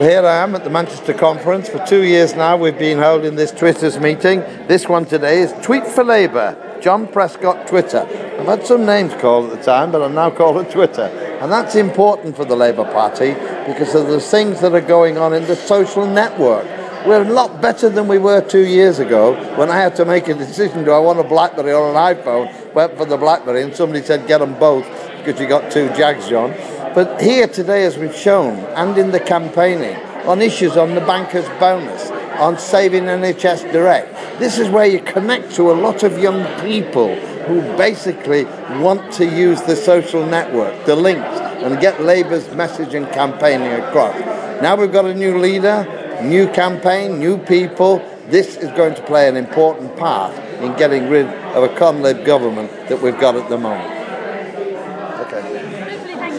Here I am at the Manchester conference. For 2 years now we've been holding this Twitter's meeting. This one today is Tweet for Labour, John Prescott Twitter. I've had some names called at the time, but I'm now called it Twitter. And that's important for the Labour Party because of the things that are going on in the social network. We're a lot better than we were 2 years ago when I had to make a decision, do I want a BlackBerry or an iPhone? Went for the BlackBerry and somebody said get them both because you got two Jags, John. But here today, as we've shown, and in the campaigning, on issues on the banker's bonus, on saving NHS Direct, this is where you connect to a lot of young people who basically want to use the social network, the links, and get Labour's message and campaigning across. Now we've got a new leader, new campaign, new people. This is going to play an important part in getting rid of a con-lib government that we've got at the moment.